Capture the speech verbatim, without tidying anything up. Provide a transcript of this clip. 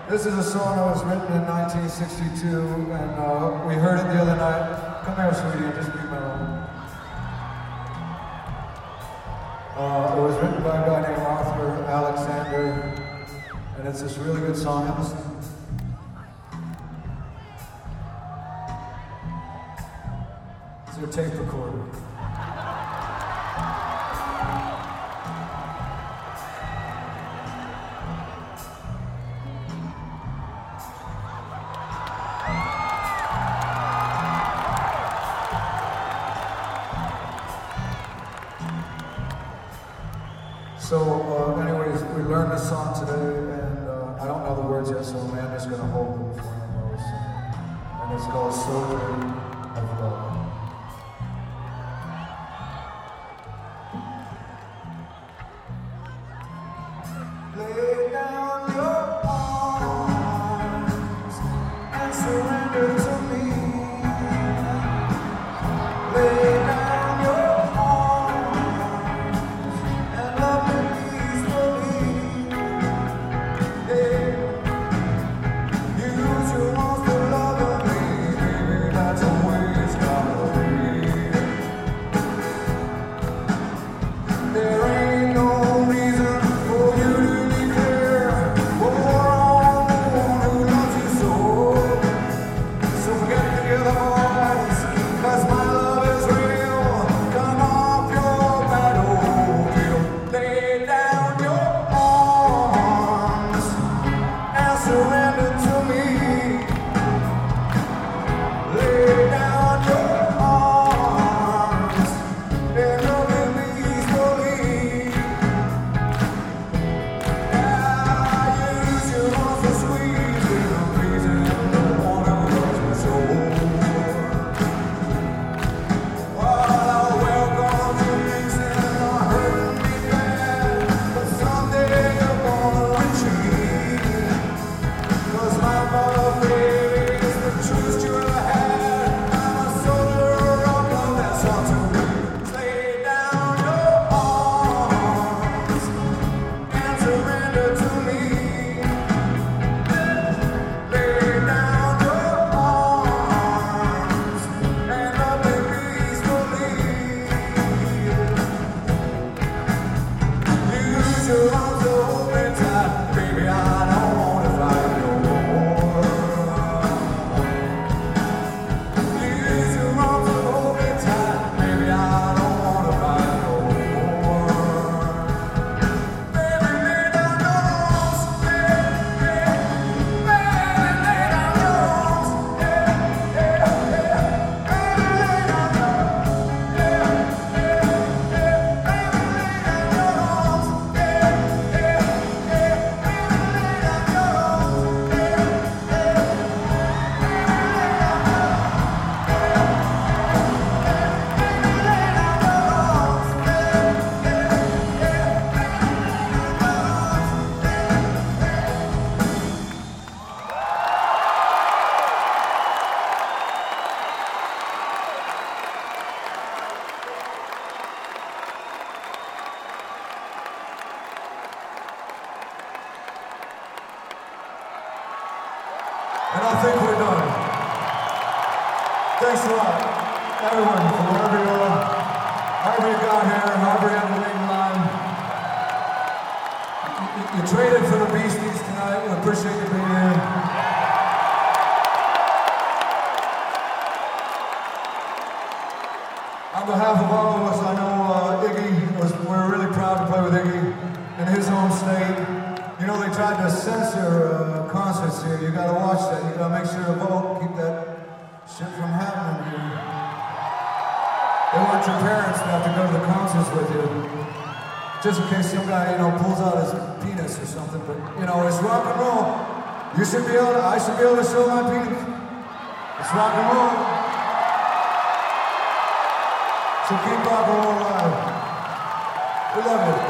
This is a song that was written in nineteen sixty-two, and uh, we heard it the other night. Come here, sweetie, and just be my own. Uh, it was written by a guy named Arthur Alexander, and it's this really good song. Have a listen. It's a tape recorder. So, uh, anyways, we learned this song today, and uh, I don't know the words yet, so Amanda's going to hold them for us. And it's called Soldier of Love. Lay down your arms and surrender to me. Lay down your And I think we're done. Thanks a lot, everyone, from wherever you are, however you got here, however you had the waiting line. You, you, you traded for the Beasties tonight. We appreciate you being here. On behalf of all of us, I know uh, Iggy, was, we're really proud to play with Iggy in his home state. You know, they tried to censor uh, concerts here. You gotta watch that. You gotta make sure to vote. Keep that shit from happening here. They want your parents to have to go to the concerts with you. Just in case some guy, you know, pulls out his penis or something. But, you know, it's rock and roll. You should be able to, I should be able to show my penis. It's rock and roll. So keep rock and roll alive. We love you.